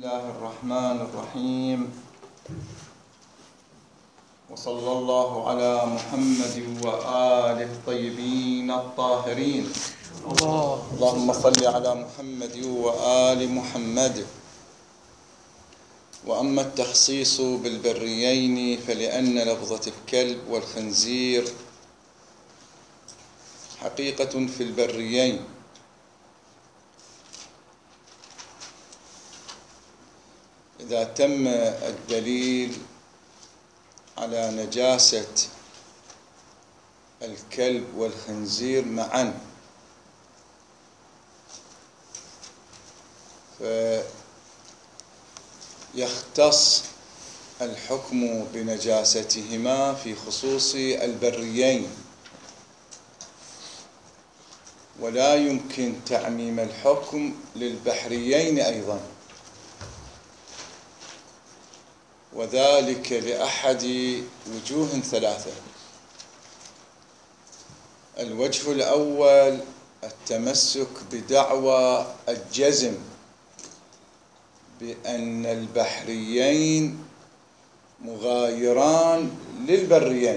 الله الرحمن الرحيم، وصلى الله على محمد وآله الطيبين الطاهرين. اللهم صل على محمد وآل محمد. وأما التخصيص بالبريين فلأن لفظة الكلب والخنزير حقيقة في البريين، إذا تم الدليل على نجاسة الكلب والخنزير معا فيختص الحكم بنجاستهما في خصوص البريين، ولا يمكن تعميم الحكم للبحريين أيضا، وذلك لأحد وجوه ثلاثة. الوجه الأول التمسك بدعوى الجزم بأن البحريين مغايران للبريين،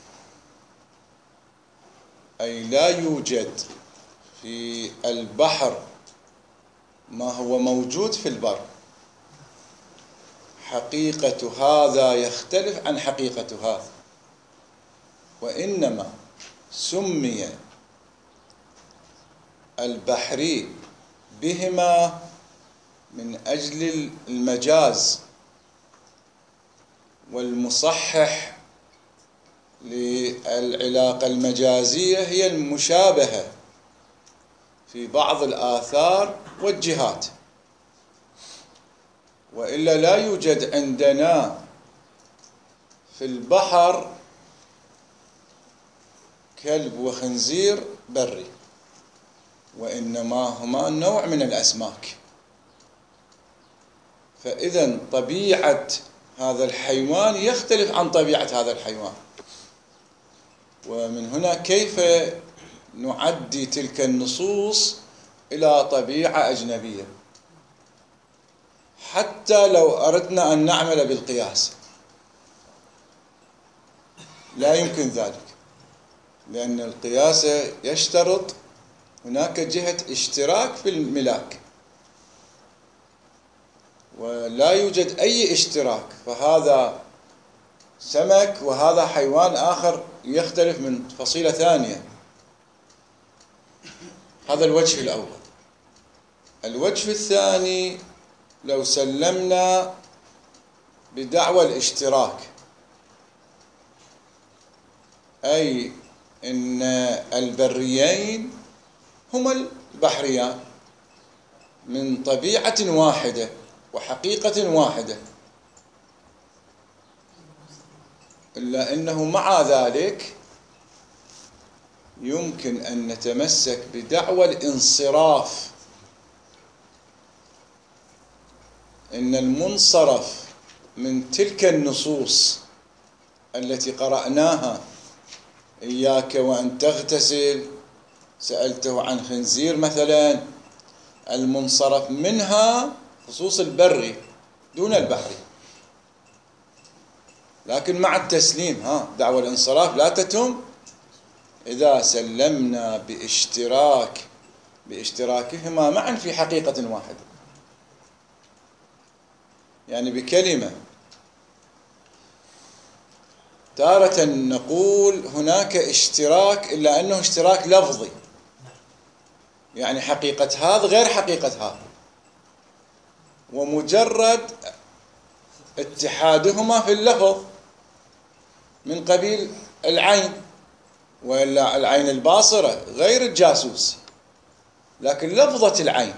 أي لا يوجد في البحر ما هو موجود في البر. حقيقة هذا يختلف عن حقيقة هذا، وإنما سمي البحري بهما من أجل المجاز، والمصحح للعلاقة المجازية هي المشابهة في بعض الآثار والجهات، وإلا لا يوجد عندنا في البحر كلب وخنزير بري، وإنما هما نوع من الأسماك. فإذا طبيعة هذا الحيوان يختلف عن طبيعة هذا الحيوان، ومن هنا كيف نعدي تلك النصوص إلى طبيعة أجنبية، حتى لو أردنا أن نعمل بالقياس لا يمكن ذلك، لأن القياس يشترط هناك جهة اشتراك في الملاك، ولا يوجد أي اشتراك، فهذا سمك وهذا حيوان آخر يختلف من فصيلة ثانية. هذا الوجه الأول. الوجه الثاني لو سلمنا بدعوى الاشتراك، أي إن البريين هما البحريان من طبيعة واحدة وحقيقة واحدة، إلا أنه مع ذلك يمكن أن نتمسك بدعوى الانصراف، إن المنصرف من تلك النصوص التي قرأناها، إياك وأن تغتسل، سألته عن خنزير مثلا، المنصرف منها خصوص البري دون البحري، لكن مع التسليم دعوى الانصراف لا تتم إذا سلمنا باشتراكهما معا في حقيقة واحدة. يعني بكلمة، تارة نقول هناك اشتراك إلا أنه اشتراك لفظي، يعني حقيقة هذا غير حقيقة هذا، ومجرد اتحادهما في اللفظ من قبيل العين، وإلا العين الباصرة غير الجاسوس، لكن لفظة العين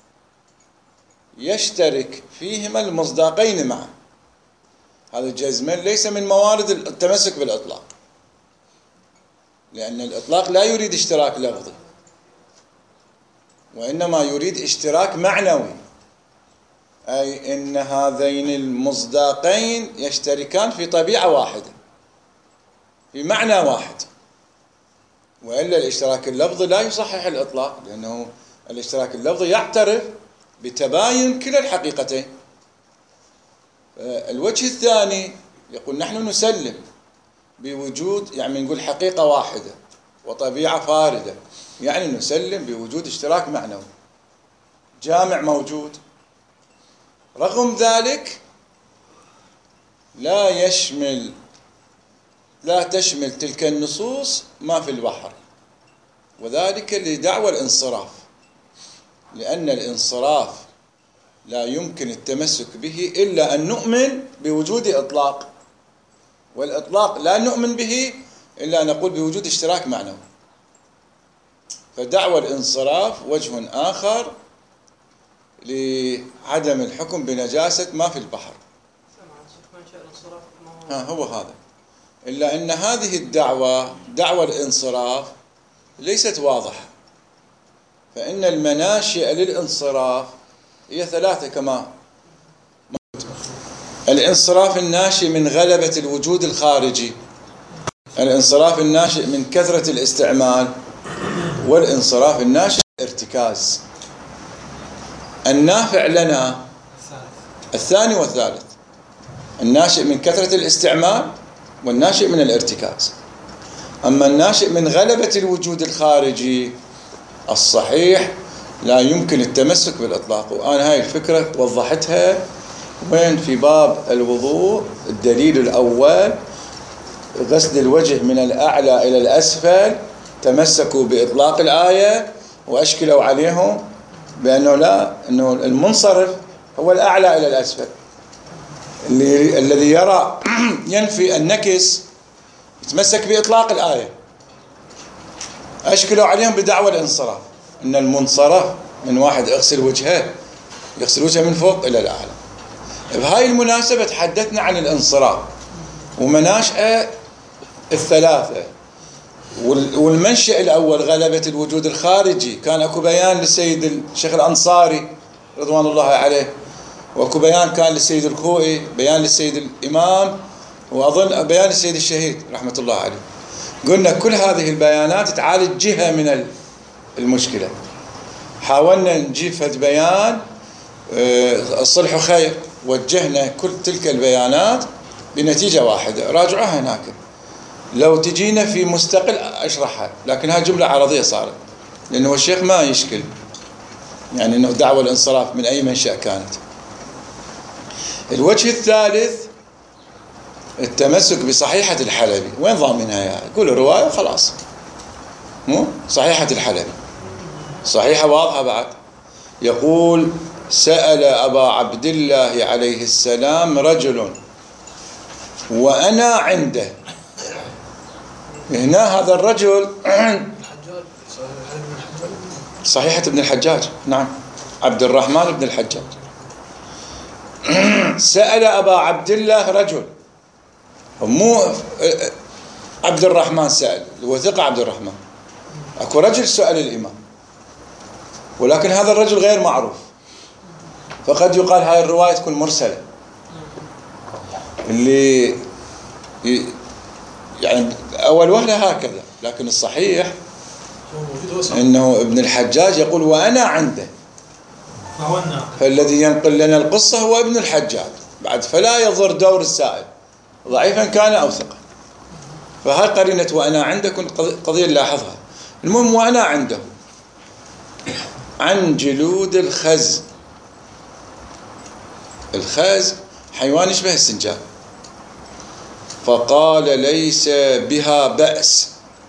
يشترك فيهما المصداقين معا. هذا جزما ليس من موارد التمسك بالإطلاق، لأن الإطلاق لا يريد اشتراك لفظي، وإنما يريد اشتراك معنوي، أي إن هذين المصداقين يشتركان في طبيعة واحدة في معنى واحد، وإلا الاشتراك اللفظي لا يصحح الإطلاق، لأنه الاشتراك اللفظي يعترف بتباين كلا الحقيقتين، الوجه الثاني يقول نحن نسلم بوجود، يعني نقول حقيقة واحدة وطبيعة فاردة، يعني نسلم بوجود اشتراك معنوي جامع موجود. رغم ذلك لا تشمل تلك النصوص ما في البحر، وذلك لدعوى الانصراف، لأن الانصراف لا يمكن التمسك به إلا أن نؤمن بوجود إطلاق، والإطلاق لا نؤمن به إلا أن نقول بوجود اشتراك معنوي. فدعوى الانصراف وجه آخر لعدم الحكم بنجاسة ما في البحر. هو هذا، إلا أن هذه الدعوة، دعوى الانصراف، ليست واضحة، فإن المناشئ للانصراف هي ثلاثة كما الانصراف الناشئ من غلبة الوجود الخارجي، الانصراف الناشئ من كثرة الاستعمال، والانصراف الناشئ من الارتكاز. النافع لنا الثاني والثالث، الناشئ من كثرة الاستعمال والناشئ من الارتكاز. أما الناشئ من غلبة الوجود الخارجي الصحيح لا يمكن التمسك بالإطلاق. وأنا هاي الفكرة وضحتها وين؟ في باب الوضوء، الدليل الأول غسل الوجه من الأعلى إلى الأسفل، تمسكوا بإطلاق الآية وأشكلوا عليهم بأنه لا، أنه المنصرف هو الأعلى إلى الأسفل. الذي يرى ينفي النكس يتمسك بإطلاق الآية، أشكلوا عليهم بدعوى الانصراف، أن المنصرف من واحد يغسل وجهه من فوق إلى الأعلى. بهاي المناسبة تحدثنا عن الانصراف ومناشئه الثلاثة. والمنشأ الأول غلبة الوجود الخارجي، كان أكو بيان للسيد الشيخ الأنصاري رضوان الله عليه، وأكو بيان كان للسيد الخوئي، بيان للسيد الإمام، وأظن بيان للسيد الشهيد رحمة الله عليه. قلنا كل هذه البيانات تعالج جهة من المشكلة. حاولنا نجيب فد بيان الصلح خير، وجهنا كل تلك البيانات بنتيجة واحدة. راجعوها هناك، لو تجينا في مستقل أشرحها، لكن هاي جملة عرضية صارت، لأنه الشيخ ما يشكل يعني أنه دعوة الانصراف من أي منشأ كانت. الوجه الثالث التمسك بصحيحة الحلبي. وين ضامنها يعني؟ يقول رواية خلاص، مو صحيحة الحلبي صحيحة واضحة بعد. يقول سأل أبا عبد الله عليه السلام رجل وأنا عنده. هنا هذا الرجل صحيحة ابن الحجاج، نعم، عبد الرحمن بن الحجاج. سأل أبا عبد الله رجل، مو عبد الرحمن سأل، هو ثقة عبد الرحمن. أكو رجل سأل الإمام، ولكن هذا الرجل غير معروف، فقد يقال هاي الرواية تكون مرسلة، اللي يعني أول وهلة هكذا. لكن الصحيح إنه ابن الحجاج يقول وأنا عنده، فالذي ينقل لنا القصة هو ابن الحجاج بعد، فلا يضر دور السائل ضعيفا كان أو ثقة. فهاي قرينة وأنا عندكم قضية نلاحظها. المهم وأنا عنده عن جلود الخز. الخز حيوان يشبه السنجاب. فقال ليس بها بأس.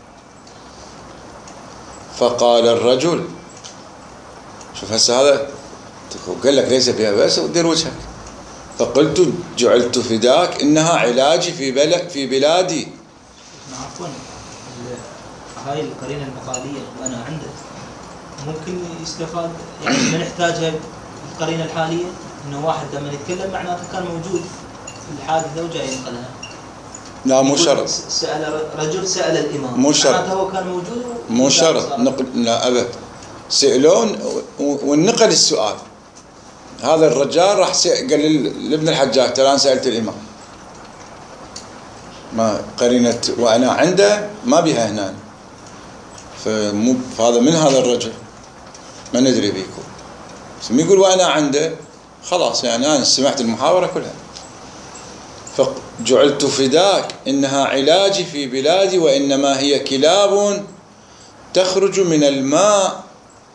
فقال الرجل، شوف هسه هذا قال لك ليس بها بأس ودير وجهك. فقلت جعلت فداك إنها علاجي في بلادي. عفوا، هاي القرينة المقالية وأنا عنده ممكن يستفاد، يعني ما نحتاجها القرينة الحالية، إنه واحد لما يتكلم معناته كان موجود في الحادثة وجاي ينقلها. لا مو شرط. سأل رجل سأل الإمام، مو شرط، معناته هو كان موجود مو شرط نقل، لا أبد. سألون ونقل السؤال. هذا الرجال راح قال لابن الحجاج ترى أنا سألت الإمام. ما قرينة وأنا عنده ما بها هنا. فهذا من هذا الرجل ما ندري بيكم. يقول وأنا عنده خلاص، يعني أنا سمعت المحاورة كلها. فجعلت فداك إنها علاجي في بلادي وإنما هي كلاب تخرج من الماء.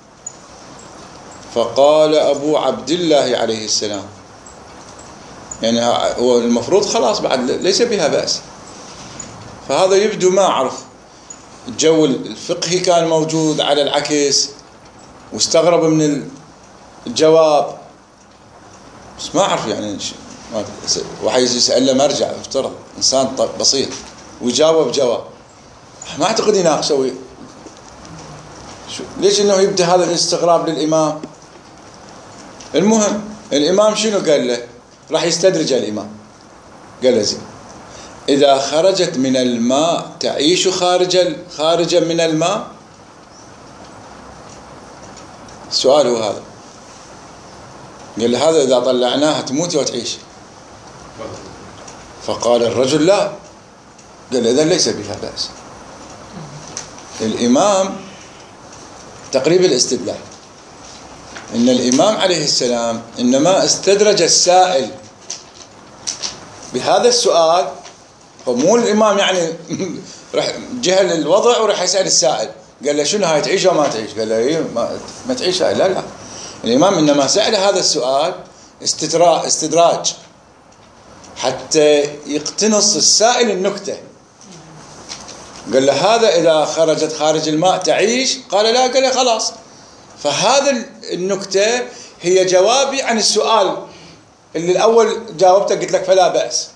فقال أبو عبد الله عليه السلام، يعني هو المفروض خلاص بعد ليس بها بأس. فهذا يبدو ما أعرف الجو الفقهي كان موجود على العكس، واستغرب من الجواب، بس ما أعرف يعني واحد يسأل له مرجع، افترض إنسان بسيط ويجاوب جواب، ما أعتقد يناقشه. ليش إنه يبدأ هذا الاستغراب للإمام؟ المهم الإمام شنو قال له؟ راح يستدرج الإمام، قال له زين إذا خرجت من الماء تعيش خارجا من الماء. السؤال هو هذا. قال له هذا إذا طلعناها تموت وتعيش. فقال الرجل لا. قال إذا ليس بها بأس. الإمام تقريب الاستدلال إن الإمام عليه السلام إنما استدرج السائل بهذا السؤال، فمو الإمام يعني راح جهل الوضع وراح يسأل السائل قال له شنو هاي تعيش وما تعيش؟ قال له إيه ما تعيش هاي. لا الإمام إنما سأل هذا السؤال استدراج حتى يقتنص السائل النكتة. قال له هذا إذا خرجت خارج الماء تعيش؟ قال لا. قال له خلاص. فهذا النكتة هي جوابي عن السؤال اللي الأول جاوبته، قلت لك فلا بأس،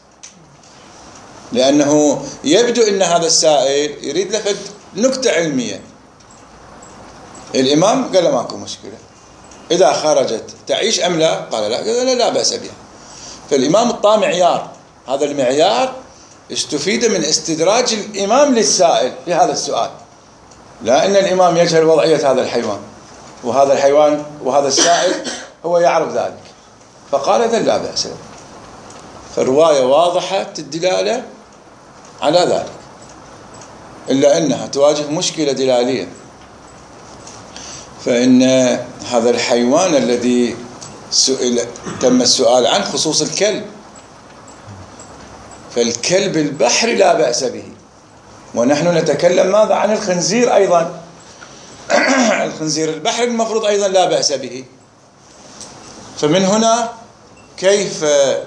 لأنه يبدو أن هذا السائل يريد لفت نكتة علمية. الإمام قال له ماكو مشكلة، إذا خرجت تعيش أم لا؟ قال لا. قال لا بأس بها. فالإمام الطاء معيار، هذا المعيار استفيد من استدراج الإمام للسائل في هذا السؤال، لا أن الإمام يجهل وضعية هذا الحيوان، وهذا الحيوان وهذا السائل هو يعرف ذلك، فقال إذن لا بأس. فالرواية واضحة الدلالة على ذلك، إلا أنها تواجه مشكلة دلالية. فإن هذا الحيوان الذي تم السؤال عنه خصوص الكلب، فالكلب البحري لا بأس به، ونحن نتكلم ماذا عن الخنزير أيضا. الخنزير البحري المفروض أيضا لا بأس به. فمن هنا كيف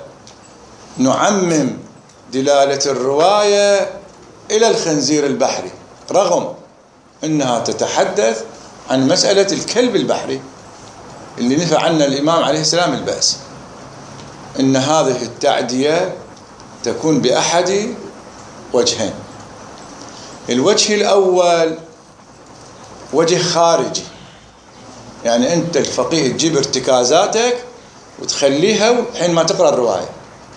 نعمم دلالة الرواية إلى الخنزير البحري رغم أنها تتحدث عن مسألة الكلب البحري اللي نفى عنه الإمام عليه السلام البأس. إن هذه التعدية تكون بأحد وجهين. الوجه الأول وجه خارجي، يعني أنت الفقيه تجيب ارتكازاتك وتخليها حين ما تقرأ الرواية،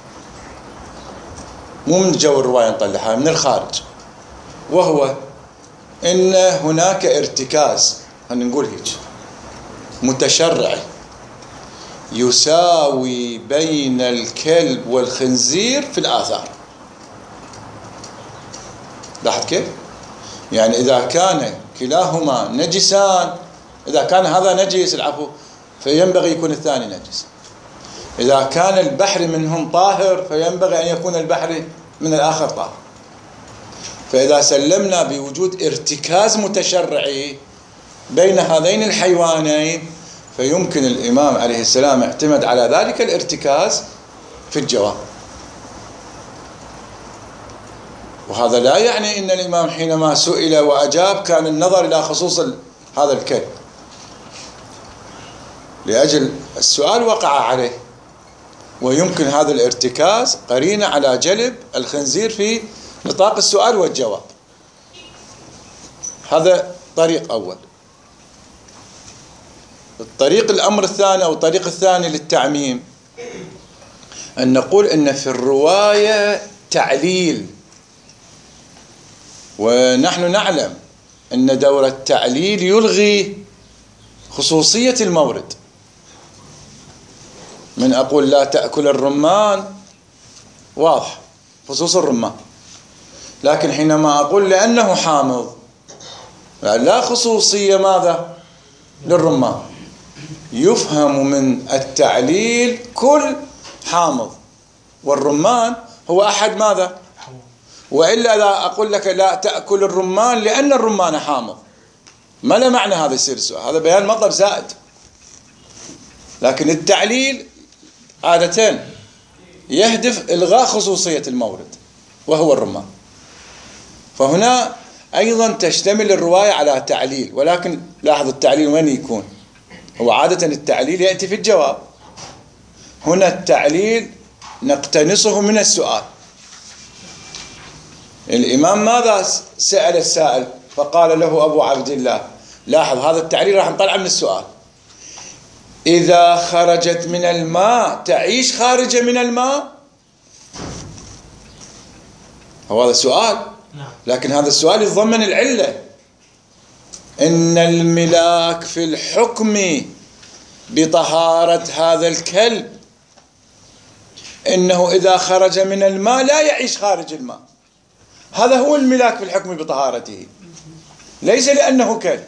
مو من جو الرواية نطلعها، من الخارج، وهو إن هناك ارتكاز، هنقول هيك، متشرعي يساوي بين الكلب والخنزير في الآثار. لاحظ كيف؟ يعني إذا كان كلاهما نجسان، إذا كان هذا نجس العفو فينبغي يكون الثاني نجس. إذا كان البحر منهم طاهر فينبغي أن يكون البحر من الآخر طاهر. فإذا سلمنا بوجود ارتكاز متشرعي بين هذين الحيوانين فيمكن الإمام عليه السلام اعتمد على ذلك الارتكاز في الجواب. وهذا لا يعني أن الإمام حينما سئل وأجاب كان النظر إلى خصوص هذا الكلب، لأجل السؤال وقع عليه، ويمكن هذا الارتكاز قرينة على جلب الخنزير في نطاق السؤال والجواب. هذا طريق أول. الطريق الأمر الثاني أو الطريق الثاني للتعميم أن نقول أن في الرواية تعليل، ونحن نعلم أن دور التعليل يلغي خصوصية المورد. من أقول لا تأكل الرمان واضح خصوص الرمان، لكن حينما أقول لأنه حامض لا خصوصية ماذا للرمان، يفهم من التعليل كل حامض، والرمان هو أحد ماذا؟ وإلا لا أقول لك لا تأكل الرمان لأن الرمان حامض، ما له معنى هذا يصير السؤال، هذا بيان مطلب زائد. لكن التعليل عادة يهدف إلغاء خصوصية المورد وهو الرمان. فهنا أيضا تشتمل الرواية على تعليل، ولكن لاحظ التعليل وين يكون؟ هو عادة التعليل يأتي في الجواب، هنا التعليل نقتنصه من السؤال. الإمام ماذا سأل السائل؟ فقال له أبو عبد الله، لاحظ هذا التعليل راح نطلع من السؤال، إذا خرجت من الماء تعيش خارجة من الماء؟ هو هذا سؤال، لكن هذا السؤال يتضمن العلة. إن الملاك في الحكم بطهارة هذا الكلب إنه إذا خرج من الماء لا يعيش خارج الماء. هذا هو الملاك في الحكم بطهارته، ليس لأنه كلب،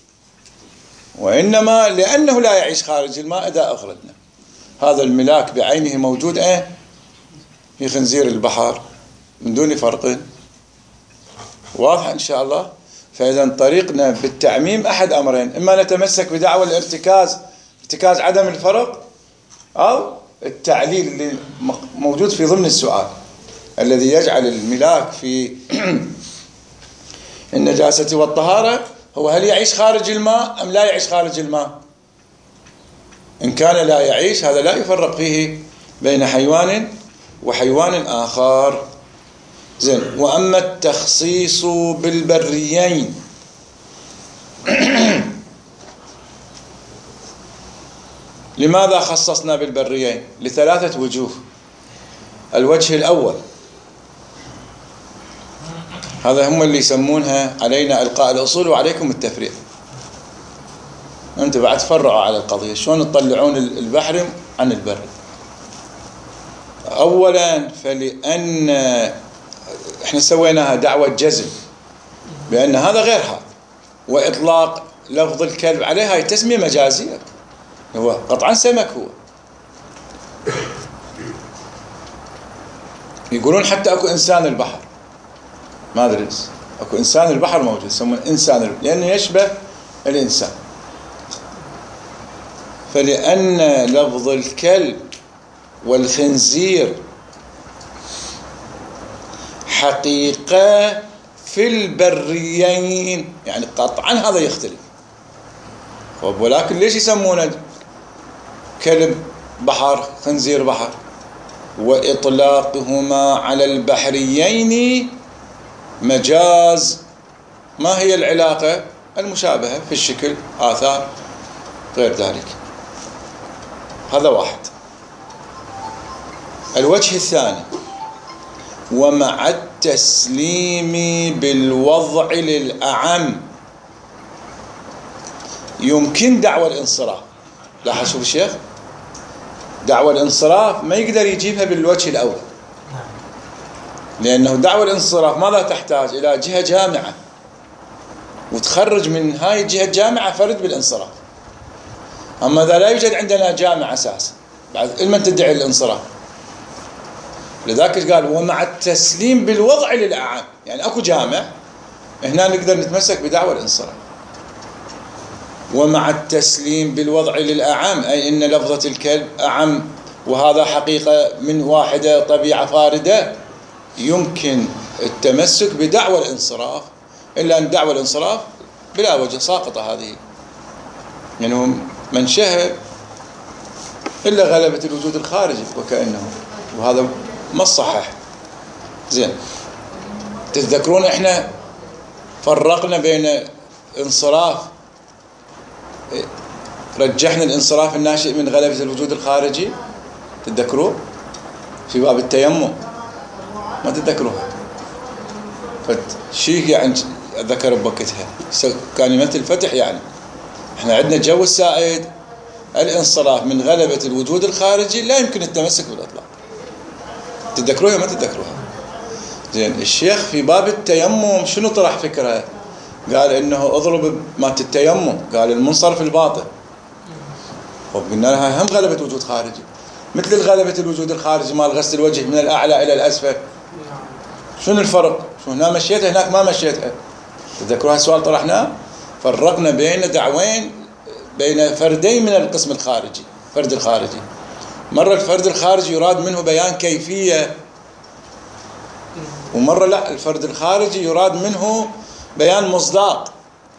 وإنما لأنه لا يعيش خارج الماء. إذا أخرجنا هذا الملاك بعينه موجود في خنزير البحر من دون فرق. واضح إن شاء الله. فإذا طريقنا بالتعميم أحد أمرين، إما نتمسك بدعوى الارتكاز، ارتكاز عدم الفرق، أو التعليل اللي موجود في ضمن السؤال الذي يجعل الملاك في النجاسة والطهارة هو هل يعيش خارج الماء أم لا يعيش خارج الماء. إن كان لا يعيش هذا لا يفرق فيه بين حيوان وحيوان آخر. زين. وأما التخصيص بالبريين لماذا خصصنا بالبريين؟ لثلاثة وجوه. الوجه الأول، هذا هم اللي يسمونها علينا إلقاء الأصول وعليكم التفريع. أنتم بعد تفرعوا على القضية، شلون تطلعون البحر عن البر. أولا فلأن احنا سويناها دعوة جزم بأن هذا غير هذا، وإطلاق لفظ الكلب عليه هاي تسمية مجازية، هو قطعا سمك. هو يقولون حتى أكو إنسان البحر، ما أدري أكو إنسان البحر موجود يسمونه إنسان لأنه يشبه الإنسان. فلأن لفظ الكلب والخنزير حقيقة في البريين، يعني قطعا هذا يختلف. ولكن ليش يسمونه كلب بحر خنزير بحر؟ وإطلاقهما على البحريين مجاز. ما هي العلاقة؟ المشابهة في الشكل، آثار، غير ذلك. هذا واحد. الوجه الثاني، ومع التسليم بالوضع للأعم يمكن دعوى الانصراف. لاحظ شوف الشيخ، دعوى الانصراف ما يقدر يجيبها بالوجه الأول، لأنه دعوى الانصراف ماذا تحتاج؟ إلى جهة جامعة، وتخرج من هاي الجهة الجامعة فرد بالانصراف. أما إذا لا يوجد عندنا جامعة أساسا بعد لمن تدعي الانصراف؟ لذلك قال ومع التسليم بالوضع للأعم، يعني أكو جامع هنا نقدر نتمسك بدعوى الانصراف. ومع التسليم بالوضع للأعم أي إن لفظة الكلب أعم، وهذا حقيقة من واحدة طبيعة فاردة، يمكن التمسك بدعوى الانصراف. إلا أن دعوى الانصراف بلا وجه ساقطة هذه، يعني منشأها إلا غلبة الوجود الخارجي وكأنه، وهذا ما الصحح. زين. تتذكرون إحنا فرقنا بين انصراف، رجحنا الانصراف الناشئ من غلبة الوجود الخارجي، تتذكرون في باب التيمم؟ ما تتذكروها؟ فشيء يعني أذكر بوقتها كان يمثل الفتح. يعني احنا عندنا جو السائد الانصراف من غلبة الوجود الخارجي لا يمكن التمسك بالإطلاق. تتذكروها ما تتذكروها؟ زين. الشيخ في باب التيمم شنو طرح فكرة؟ قال إنه اضرب مات التيمم، قال المنصرف الباطن. وقلنا لها هم غلبة وجود خارجي، مثل الغلبة الوجود الخارجي مال غسل الوجه من الأعلى إلى الأسفل. شنو الفرق؟ شو هنا مشيتها هناك ما مشيتها. تذكروا هالسؤال طرحناه؟ فرقنا بين دعوين، بين فردين من القسم الخارجي. فرد الخارجي مرة الفرد الخارجي يراد منه بيان كيفية، ومرة لا، الفرد الخارجي يراد منه بيان مصداق،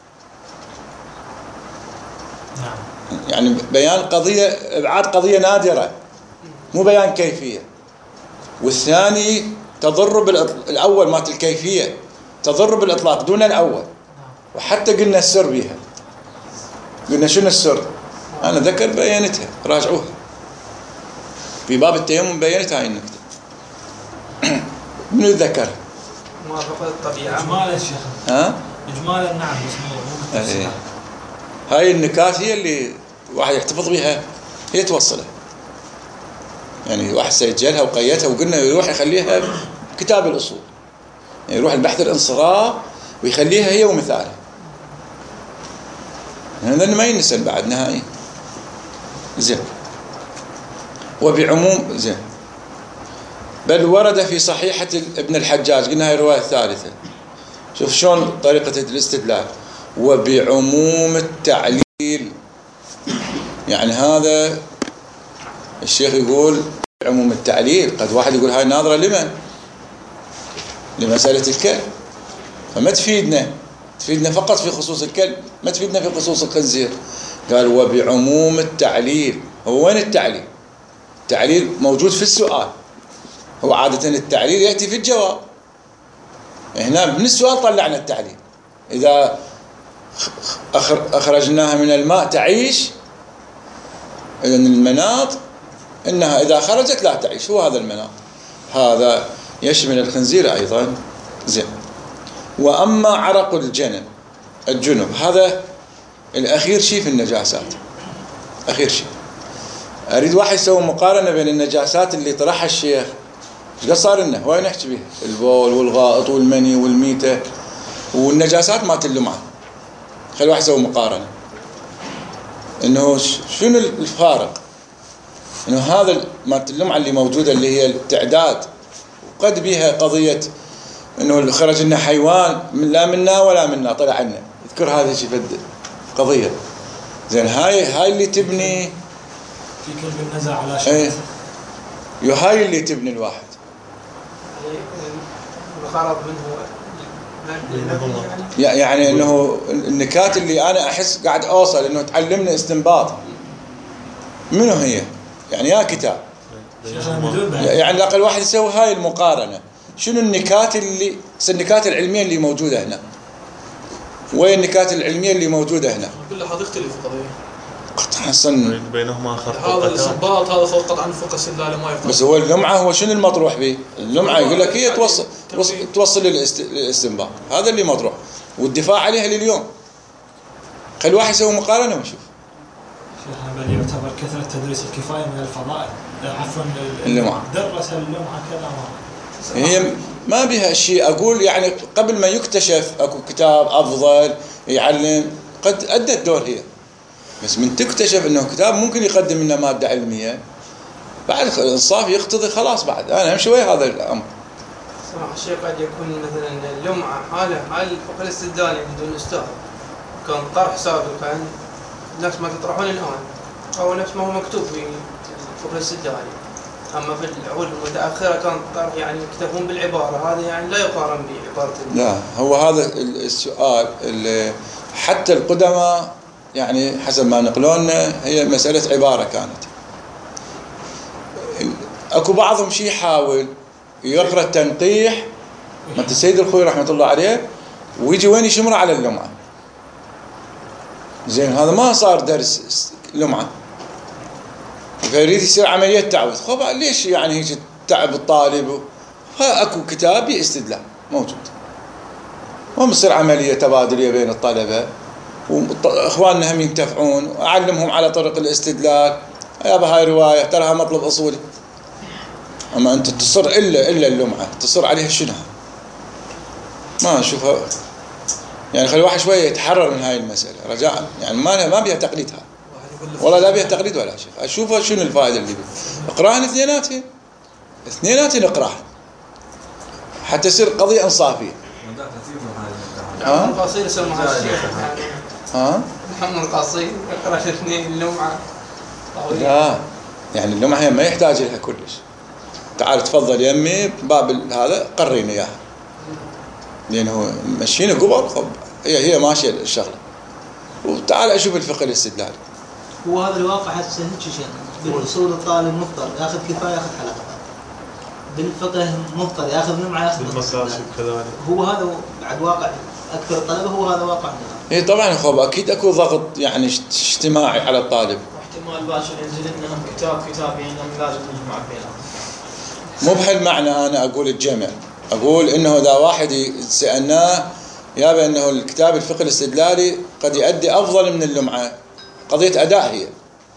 يعني بيان قضية، إبعاد قضية نادرة، مو بيان كيفية. والثاني تضر الأول مات الكيفية تضر بالإطلاق دون الأول. وحتى قلنا السر بيها، قلنا شنو السر؟ أنا ذكر بيانتها، راجعوها في باب التيمم، بيانت هاي النكتة. من يتذكرها؟ موافقة الطبيعة إجمالا شيخ. ها؟ إجمالا نعم، بس مو هاي النكات هي اللي واحد يحتفظ بها، هي توصله. يعني واحد سيجلها وقيتها، وقلنا يروح يخليها كتاب الأصول، يعني يروح البحث الانصراف ويخليها هي ومثالها. هذا ما ينسى بعد نهائي. زين. وبعموم زين. بل ورد في صحيحة ابن الحجاج، قلنا هاي الرواية الثالثة. شوف شلون طريقة الاستدلال. وبعموم التعليل، يعني هذا الشيخ يقول عموم التعليل. قد واحد يقول هاي ناظرة لمن؟ لمسألة الكلب، فما تفيدنا فقط في خصوص الكلب، ما تفيدنا في خصوص الخنزير. قال وبعموم التعليل. هو وين التعليل؟ التعليل موجود في السؤال، هو عادة التعليل يأتي في الجواب. هنا من السؤال طلعنا التعليل. إذا أخرجناها من الماء تعيش، إذن المناط إنها إذا خرجت لا تعيش، هو هذا المناط. هذا يشمل الخنزير أيضا. زين. وأما عرق الجنب هذا الأخير شيء في النجاسات، أخير شيء. أريد واحد يسوي مقارنة بين النجاسات اللي طرحها الشيخ، إيش قد صار لنا هواي نحكي بها، البول والغائط والمني والميتة والنجاسات مالت اللمعة. خلي واحد يسوي مقارنة إنه شنو الفارق، إنه هذا مالت اللمعة اللي موجودة اللي هي التعداد، وقد بها قضية إنه خرج لنا حيوان من لا منا ولا منا طلع لنا، اذكر هذه شيء قضية. زين. هاي اللي تبني في كلب النزع على شيء. هاي اللي تبني الواحد. الغرض منه يعني انه النكات اللي انا احس قاعد اوصل انه تعلمنا استنباط منو هي، يعني يا كتاب، يعني الاقل واحد يسوي هاي المقارنه. شنو النكات العلميه اللي موجوده هنا، وين النكات العلميه اللي موجوده هنا؟ كلها تختلف القضيه قطعا صن بينهما خط هذا الاستنباط، هذا خط قطعا فوق السلاله ما يفتح. بس هو اللمعه، هو شنو المطروح به؟ اللمعه يقول لك هي توصل للاستنباط، هذا اللي مطروح، والدفاع عليها لليوم. خلي واحد يسوي مقارنه ونشوف. شيخنا بل يعتبر كثرة تدريس الكفاية من الفضائل، عفوا اللمعة، درس اللمعة كذا هي ما بها شيء. أقول يعني قبل ما يكتشف أكو كتاب أفضل يعلم، قد أدت دور هي، بس من تكتشف أنه كتاب ممكن يقدم لنا مادة علمية، بعد الإنصاف يقتضي خلاص، بعد أنا أمشي ويا هذا الأمر. سمع الشيء قد يكون مثلا اللمعة حال فوق الاستدلال بدون أستاذ، كان طرح سابقا نفس ما تطرحون الآن، أو نفس ما هو مكتوب في فوق الاستدلال. أما في العقود المتأخرة كان طرح يعني يكتفون بالعبارة هذه، يعني لا يقارن بعبارة. لا، هو هذا السؤال اللي حتى القدماء يعني حسب ما نقلونا هي مسألة عبارة كانت. أكو بعضهم شيء يحاول يقرأ التنقيح مثل السيد الخوي رحمة الله عليه، ويجي وين يشمره على اللمعة. زين، هذا ما صار درس لمعة، فيريد يصير عملية تعويض. خب ليش يعني هيك تعب الطالب؟ اكو كتاب استدلال موجود، ما بصير عملية تبادلية بين الطلبة، واخواننا هم ينتفعون، واعلمهم على طرق الاستدلال. يابا هاي رواية تراها مطلب اصولي، اما انت تصر الا اللمعة تصر عليها شنو؟ ما نشوفها. يعني خلي واحد شوية يتحرر من هاي المسألة رجاء، يعني ما بيها تقليدها. والله لا بيها تقليد ولا شيء. اشوفها شنو الفائده اللي بيه. اقراهن اثنيناتين اقراهن حتى تصير قضيه انصافيه. القصير يسموها الشيخ. محمد القصير يقرا اثنين اللمعه طويله. لا يعني اللمعه هي ما يحتاج لها كلش. تعال تفضل يمي باب هذا قريني اياها. لانه مشينا قبل طب هي ماشيه الشغله. وتعال اشوف الفقه الاستدلالي. هو هذا الواقع هسه هيك شيء بالاصول الطالب مفطر ياخذ كفايه ياخذ حلقه. بالفقه مفطر ياخذ لمعه ياخذ بالمكاسب كذلك. هو هذا بعد واقع اكثر الطلبه هو هذا واقع. اي طبعا اخوب اكيد اكو ضغط يعني اجتماعي على الطالب. واحتمال باكر ينزل لنا هم كتابين هم لازم نجمع بينهم. مو بهالمعنى انا اقول الجمع. اقول انه اذا واحد سالناه يابا انه الكتاب الفقه الاستدلالي قد يؤدي افضل من اللمعه. قضيه اداء هي.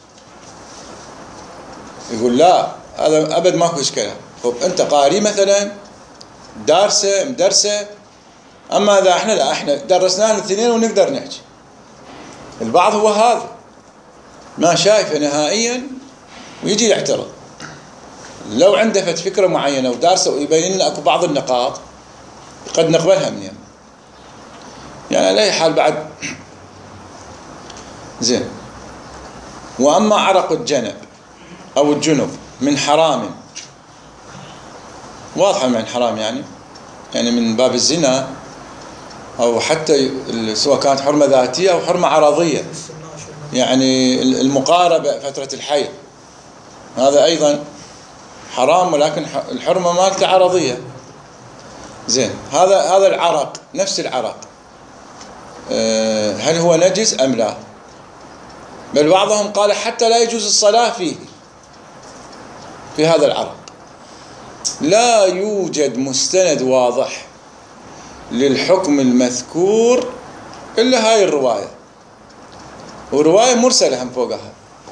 يقول لا هذا ابد ماكو اشكال. طب انت قاري مثلا دارسه مدرسه. اما اذا احنا لا احنا درسناه الاثنين ونقدر نحكي. البعض هو هذا ما شايفه نهائيا ويجي يعترض. لو عنده فكره معينه ودارسه ويبين لنا اكو بعض النقاط قد نقبلها من يم. يعني على اي حال بعد زين. واما عرق الجنب او الجنب من حرام واضحه من حرام يعني من باب الزنا او حتى سواء كانت حرمه ذاتيه او حرمه عرضيه. يعني المقاربه فتره الحيض هذا ايضا حرام ولكن الحرمه مالته عرضيه. زين هذا العرق نفس العرق هل هو نجس ام لا؟ بل بعضهم قال حتى لا يجوز الصلاه فيه في هذا العرق. لا يوجد مستند واضح للحكم المذكور الا هاي الروايه. وروايه مرسله هم فوقها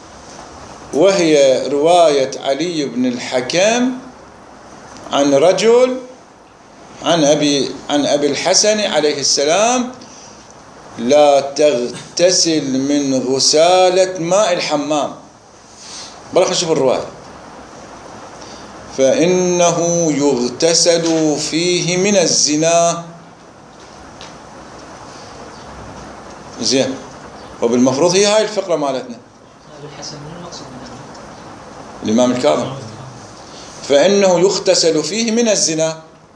وهي روايه علي بن الحكم عن رجل عن ابي الحسن عليه السلام لا تغتسل من غسالة ماء الحمام. بلخ نشوف الرواية. فإنه يغتسل فيه من الزنا. زين. وبالمفروض هي هاي الفقرة مالتنا. الحسن من المقصود الإمام الكاظم. فإنه يغتسل فيه من الزنا.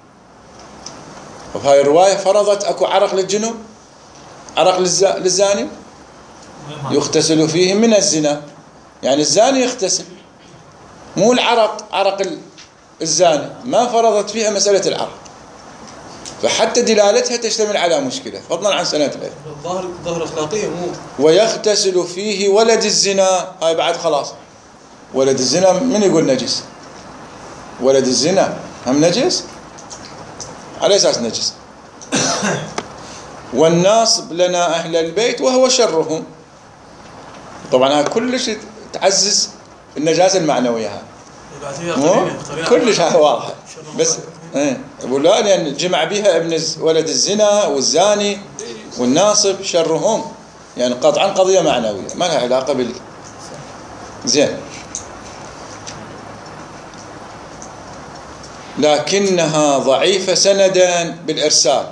وهاي الرواية فرضت أكو عرق للجنوب عرق للزاني يغتسل فيه من الزنا. يعني الزاني يغتسل مو العرق عرق الزاني. ما فرضت فيها مسألة العرق. فحتى دلالتها تشتمل على مشكلة فضلا عن سندها. ظاهر أخلاقية مو. ويغتسل فيه ولد الزنا. هاي بعد خلاص. ولد الزنا من يقول نجس؟ ولد الزنا هم نجس؟ على أساس نجس. والناصب لنا أهل البيت وهو شرهم. طبعا هذا كلش تعزز النجاسة المعنوية. كلش هذا واضح. بس يقول لا لأن جمع بها ابن ولد الزنا والزاني والناصب شرهم. يعني قطعا قضية معنوية ما لها علاقة زين. لكنها ضعيفة سندا بالإرسال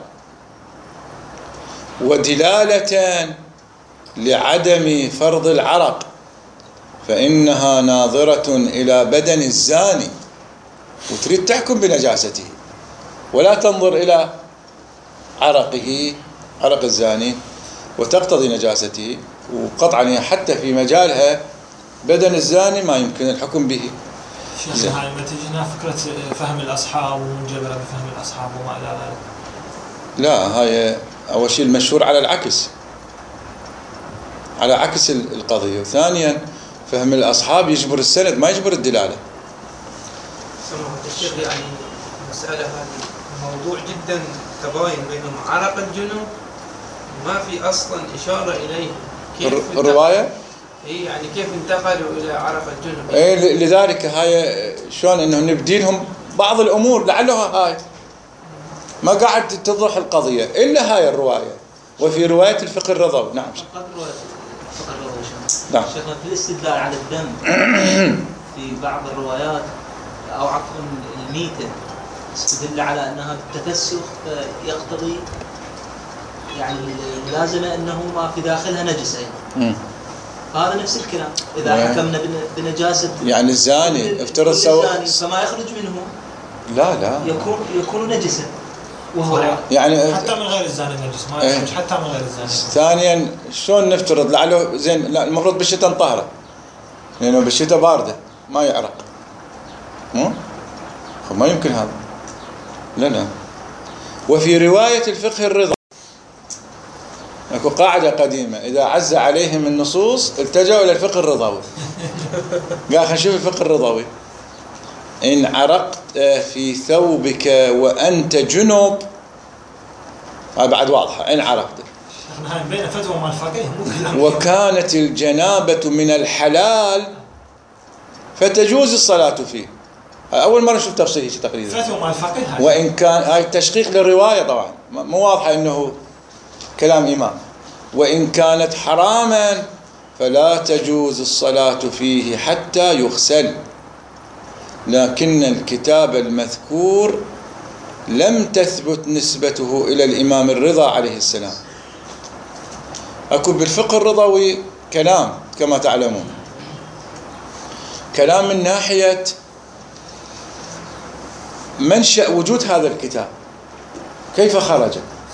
ودلالة لعدم فرض العرق. فإنها ناظرة إلى بدن الزاني وتريد تحكم بنجاسته ولا تنظر إلى عرقه عرق الزاني وتقتضي نجاسته. وقطعا حتى في مجالها بدن الزاني ما يمكن الحكم به. شيخ هاي ما تجينا فكرة فهم الأصحاب ومنجبرة بفهم الأصحاب وما إلى ذلك. لا هاي أول شيء المشهور على العكس على عكس القضية. وثانيا فهم الأصحاب يجبر السند ما يجبر الدلالة. سمعت الشيخ يعني المسألة هذه موضوع جدا تباين بينهم. عرق الجنوب ما في أصلا إشارة إليه. كيف الرواية يعني كيف انتقلوا إلى عرق الجنوب؟ لذلك هاي شلون إنه نبديلهم بعض الأمور لعلها هاي ما قاعد تتضح القضية إلا هاي الرواية. وفي رواية الفقه الرضوي. نعم. نعم. شيخنا في الاستدلال على الدم في بعض الروايات او عفوا الميتة استدل على انها بالتفسخ يقتضي يعني لازم انه ما في داخلها نجس ايضا. هذا نفس الكلام اذا حكمنا بنجاسه يعني الزاني افترض الزاني فما يخرج منه لا يكون نجسا وهو يعني حتى من غير الزاني نجس ما يخرج حتى من غير الزاني. ثانيا شلون نفترض لعله زين؟ لا المفروض بالشتاء نطهره لانه بالشتاء بارده ما يعرق. ما يمكن هذا. لا. وفي رواية الفقه الرضا اكو قاعدة قديمة إذا عز عليهم النصوص التجأوا إلى الفقه الرضوي. قال خلينا نشوف الفقه الرضوي. إن عرقت في ثوبك وأنت جنب، هذا بعد واضحة. إن عرقت بين فتوى مع الفقيه وكانت الجنابة من الحلال فتجوز الصلاة فيه. أول مرة نشوف تفصيل شيء تقريبا. فتوى مع الفقيه. وإن كان هاي تشقيق للرواية طبعا مو واضحة إنه كلام إمام. وإن كانت حراما فلا تجوز الصلاة فيه حتى يغسل، لكن الكتاب المذكور لم تثبت نسبته إلى الإمام الرضا عليه السلام. أكو بالفقه الرضوي كلام كما تعلمون، كلام من ناحية منشأ وجود هذا الكتاب، كيف خرج.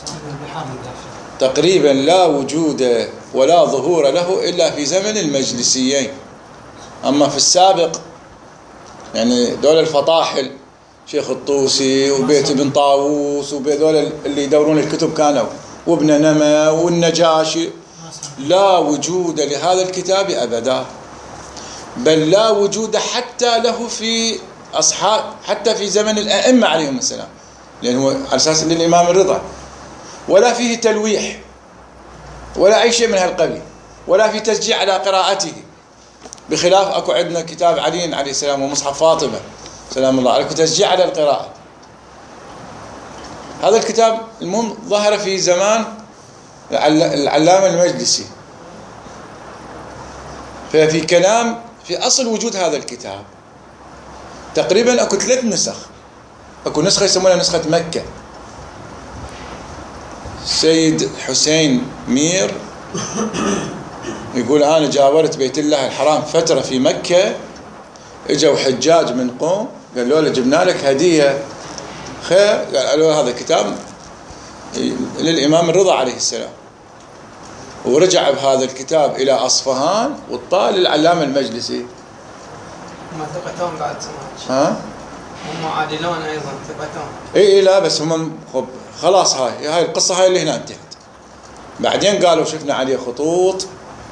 تقريبا لا وجود ولا ظهور له إلا في زمن المجلسيين. أما في السابق يعني دول الفطاحل شيخ الطوسي وبيت ابن طاووس وبدول اللي يدورون الكتب كانوا وابن نما والنجاشي، لا وجود لهذا الكتاب أبدا، بل لا وجود حتى له في أصحاب حتى في زمن الأئمة عليهم السلام، لأنه على أساس للإمام الرضا، ولا فيه تلويح ولا أي شيء من هالقبيل، ولا في تشجيع على قراءته، بخلاف أكو عندنا كتاب علي عليه السلام ومصحف فاطمة سلام الله عليه تشجيع على القراءة. هذا الكتاب المهم ظهر في زمان العلامة المجلسي. ففي كلام في أصل وجود هذا الكتاب تقريبا أكو 3 نسخ. أكو نسخة يسمونها نسخة مكة، سيد حسين مير يقول أنا جاورت بيت الله الحرام فترة في مكة، اجوا حجاج من قوم قالوا له جبنا لك هدية خير، قالوا له هذا كتاب للإمام الرضا عليه السلام، ورجع بهذا الكتاب إلى أصفهان وطال العلامة المجلسي. هم ثقتهم بعد سماج. هم عادلون أيضا ثقتهم. إيه لا بس هم خلاص هاي القصة هاي اللي هنا انتهت. بعدين قالوا شفنا عليه خطوط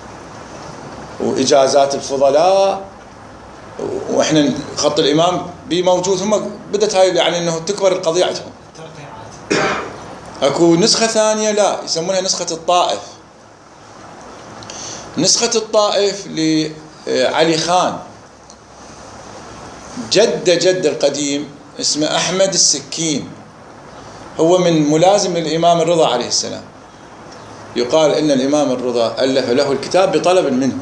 وإجازات الفضلاء وإحنا خط الإمام بي موجود. هم بدت هاي يعني إنه تكبر القضية عندهم. أكو نسخة ثانية لا يسمونها نسخة الطائف. نسخة الطائف لعلي خان جد القديم اسمه أحمد السكين، هو من ملازم الإمام الرضا عليه السلام. يقال إن الإمام الرضا ألف له الكتاب بطلب منه.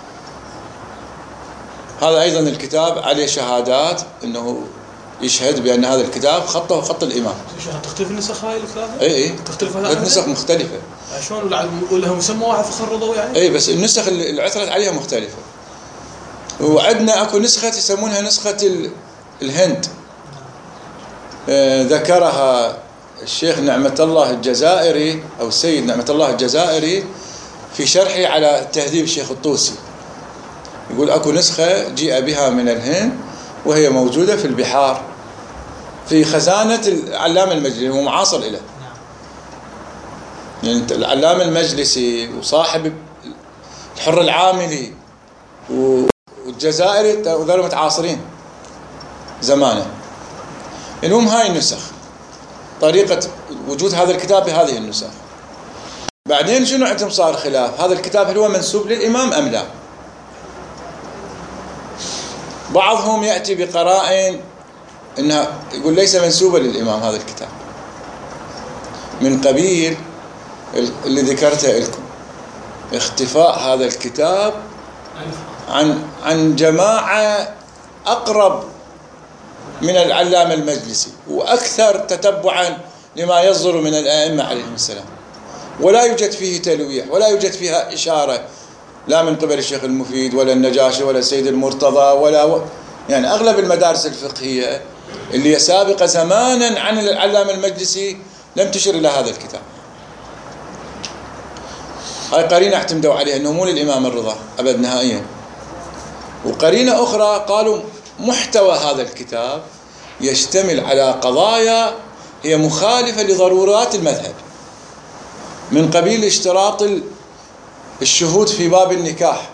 هذا أيضا الكتاب عليه شهادات إنه يشهد بأن هذا الكتاب خطه خط الإمام. تختلف النسخ هاي الثلاثة؟ إيه تختلف 3 نسخ مختلفة. شلون لها مسمى واحد فخر الرضوي يعني؟ إيه بس النسخ اللي عثرت عليها مختلفة. وعندنا أكو نسخة يسمونها نسخة الهند، ذكرها الشيخ نعمة الله الجزائري أو السيد نعمة الله الجزائري في شرحه على تهذيب الشيخ الطوسي. يقول أكو نسخة جيء بها من الهند وهي موجودة في البحار في خزانة العلامة المجلسي ومعاصر إليه. يعني العلامة المجلسي وصاحب الحر العاملي والجزائري وذلك متعاصرين زمانه. المهم هاي النسخ طريقة وجود هذا الكتاب بهذه النسخ. بعدين شنو عندهم صار خلاف هذا الكتاب هل هو منسوب للإمام أم لا. بعضهم يأتي بقرائن إنها يقول ليس منسوبا للإمام هذا الكتاب، من قبيل اللي ذكرته لكم اختفاء هذا الكتاب عن جماعة أقرب من العلامة المجلسي وأكثر تتبعا لما يصدر من الأئمة عليهم السلام، ولا يوجد فيه تلويح ولا يوجد فيها إشارة لا من قبل الشيخ المفيد ولا النجاشي ولا السيد المرتضى ولا يعني أغلب المدارس الفقهية اللي هي سابقة زمانا عن العلامة المجلسي لم تشر إلى هذا الكتاب. هاي قرينة اعتمدوا عليها أنه مو للإمام الرضا أبد نهائيا. وقرينة أخرى قالوا محتوى هذا الكتاب يشتمل على قضايا هي مخالفة لضرورات المذهب، من قبيل اشتراط الشهود في باب النكاح،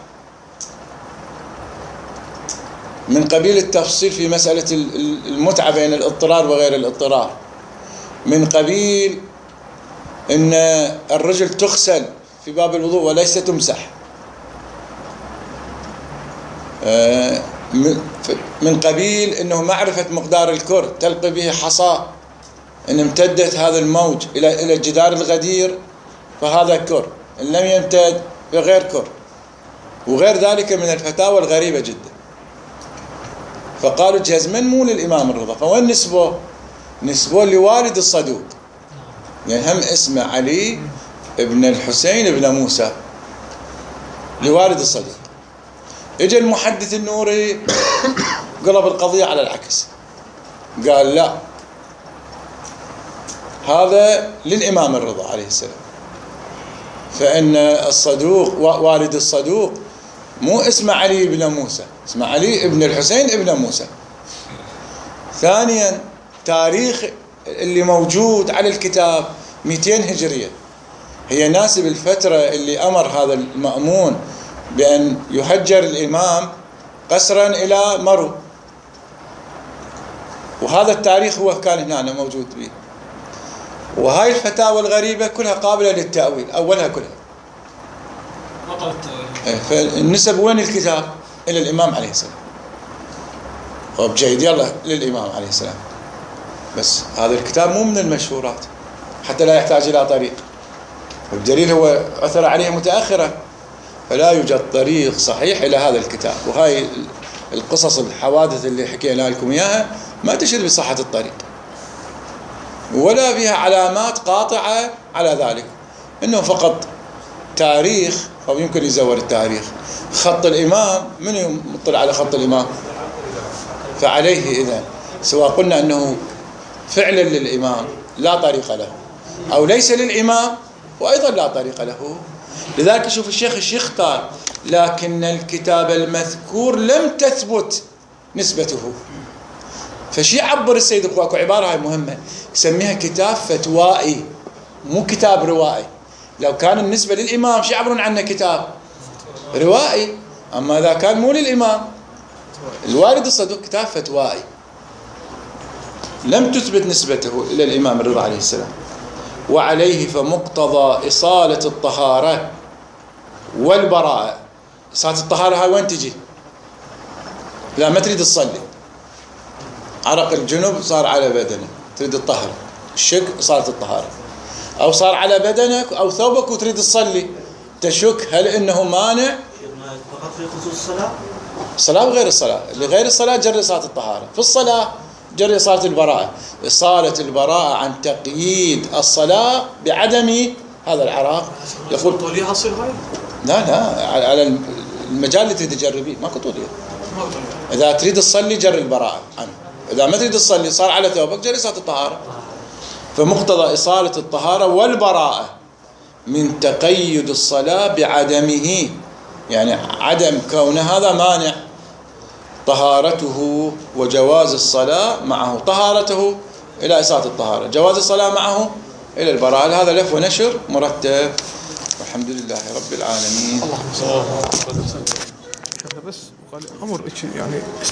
من قبيل التفصيل في مسألة المتعة بين الاضطرار وغير الاضطرار، من قبيل أن الرجل تغسل في باب الوضوء وليس تمسح، من قبيل أنه معرفة مقدار الكر تلقي به حصى إن امتدت هذا الموج إلى الجدار الغدير فهذا كر، إن لم يمتد فغير كر، وغير ذلك من الفتاوى الغريبة جدا. فقالوا جزما مو للإمام الرضا. فوين نسبوه؟ نسبوه لوالد الصدوق، يعني هم اسمه علي ابن الحسين ابن موسى، لوالد الصدوق. اجى المحدث النوري قلب القضية على العكس، قال لا، هذا للإمام الرضا عليه السلام، فإن الصدوق والد الصدوق مو اسمه علي بن موسى، اسمه علي بن الحسين بن موسى. ثانيا تاريخ اللي موجود على الكتاب 200 هجرية، هي ناسب الفترة اللي أمر هذا المأمون بأن يهجر الإمام قسرا إلى مرو، وهذا التاريخ هو كان هنا موجود به. وهاي الفتاوى الغريبة كلها قابلة للتأويل، أولها كلها بطل التأويل. فالنسب وين الكتاب؟ إلى الإمام عليه السلام. طب جيد، يلا للإمام عليه السلام، بس هذا الكتاب مو من المشهورات حتى لا يحتاج إلى طريق، والدليل هو أثر عليه متأخرة، فلا يوجد طريق صحيح إلى هذا الكتاب. وهاي القصص الحوادث اللي حكينا لكم إياها ما تشهد بصحة الطريق، ولا فيها علامات قاطعة على ذلك، إنه فقط تاريخ، أو يمكن يزور التاريخ. خط الإمام، من يطلع على خط الإمام؟ فعليه إذن سواء قلنا أنه فعلا للإمام لا طريق له، أو ليس للإمام وأيضا لا طريق له. لذلك شوف الشيخ يختار، لكن الكتاب المذكور لم تثبت نسبته. فشي يعبر السيد القواكو عبارة هاي مهمة، يسميها كتاب فتوائي مو كتاب روائي. لو كان النسبة للإمام شي يعبرون عنه كتاب روائي، أما إذا كان مو للإمام الوالد الصدوق كتاب فتوائي لم تثبت نسبته إلى الإمام الرضا عليه السلام. وعليه فمقتضى إصالة الطهارة والبراءة. إصالة الطهارة هاي وين تجي؟ لا ما تريد تصلي، عرق الجنب صار على بدنك تريد الطهر، الشك إصالة الطهارة، أو صار على بدنك أو ثوبك وتريد تصلي، تشك هل إنه مانع؟ فقط في خصوص الصلاة؟ الصلاة وغير الصلاة، لغير الصلاة جري إصالة الطهارة، في الصلاة جري إصالة البراءة. إصالة البراءة عن تقييد الصلاة بعدم هذا العراق. يقول طوليها تصير هاي؟ لا على المجال اللي تريد تجربيه ماكو طولية. إذا تريد تصلي جري البراءة عنه، إذا ما تريد تصلي صار على ثوبك جري إصالة الطهارة. فمقتضى إصالة الطهارة والبراءة من تقيد الصلاة بعدمه، يعني عدم كون هذا مانع، طهارته وجواز الصلاة معه، طهارته إلى إصالة الطهارة، جواز الصلاة معه إلى البراءة. هذا لف ونشر مرتب، والحمد لله رب العالمين. بس قال أمر يعني